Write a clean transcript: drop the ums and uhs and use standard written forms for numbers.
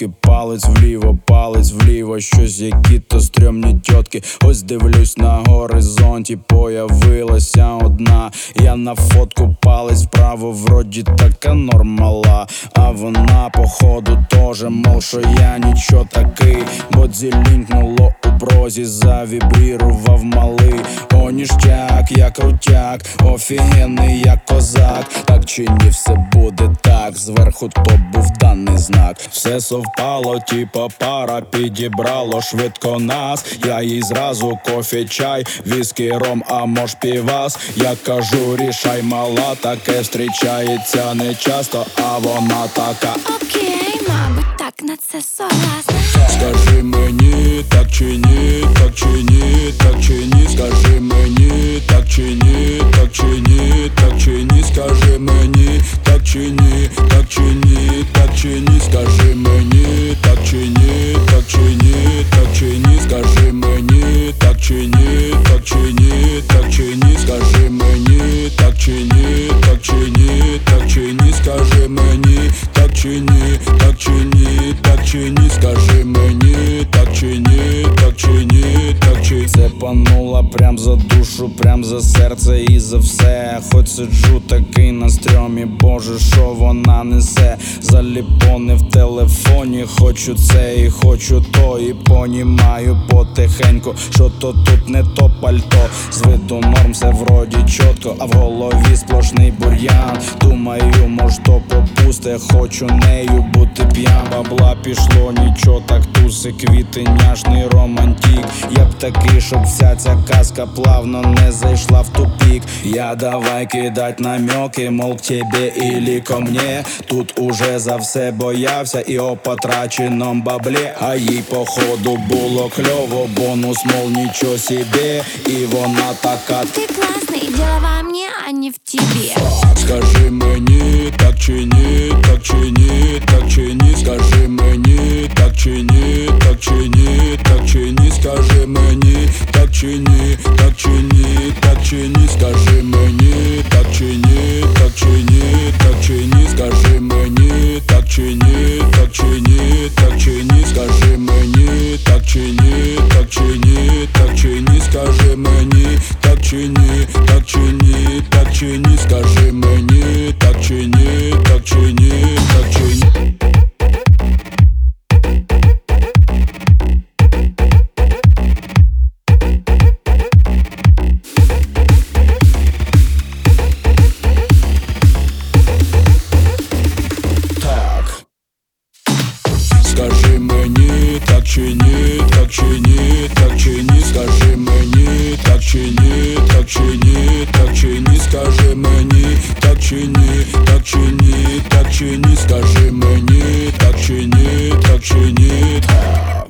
фотки, палець вліво, щось які-то стрьомні тьотки. Ось дивлюсь на горизонті, появилася одна. Я на фотку палець вправо, вроді така нормала. А вона походу тоже, мол, що я нічо такий. Бо дзілінькнуло у прозі, завібрірував малий. О, ніштяк, я крутяк, офігенний я козак. Так чи ні, все буде так, зверху то був даний знак. Все совпало, типа пара підібрало швидко нас. Я їй зразу кофе, чай, віскі, ром, а мож півас. Я кажу, рішай, мала, таке зустрічається не часто, а вона така. Окей, мабуть, так на це согласна. Скажи мені, так чи ні, так чи ні, так чи ні, скажи мені, так чи ні, так чи ні, так чи ні, скажи мені, так чи ні, так чи ні, так чи ні, скажи мені, так чи ні, так чи ні, так чи ні, скажи мені, так чи ні, так чи ні, так чи ні, скажи мені, так чи ні, так чи ні, так чи ні, скажи мені, так чи ні, так чи ні, так чи ні, скажи мені, так чи ні, так чи ні, так чи ні. Це панула прям за душу, прям за серце і за все. Хоч сиджу такий на стрьомі, боже, що вона несе. Заліпони в телефоні, хочу це і хочу то. І понімаю потихеньку, що то тут не то пальто. З виду норм, все вроді чітко, а в голові сплошний бур'ян. Думаю, мож то попусте, хочу нею бути п'ян. Бабла пішло, нічо так туси, квіти, няшний романтик. Я б такий, щоб вся ця казка плавно не зайшла в тупик. Я давай кидать намеки, мол, к тебе или ко мне. Тут уже за все боявся і о потраченом баблі. А їй походу було кльово, бонус, мол, нічо себе. І вона така: Ты классный, дело во мне, а не в тебе. скажи мені, так чи ні, так чи ні, так чи ні, скажи мені, так чи ні, так чи ні, так чи ні, скажи мені, так чи ні, так чи ні, так чи ні, скажи мені, так чи ні, так чи ні, так чи ні, скажи мені, так чи ні, так чи ні, так чи ні, скажи мені, так чи ні, так чи ні, так чи ні, скажи мені, так чи ні, так чи ні, так чи ні, скажи мені, так чи ні, так чи ні, так чи ні. Скажи мені, так чи ні, так чи ні, так чи ні, скажи мені, так чи ні, так чи ні, так чи ні, скажи мені, так чи ні, так чи ні, так чи ні, скажи мені, так чи ні, так чи ні.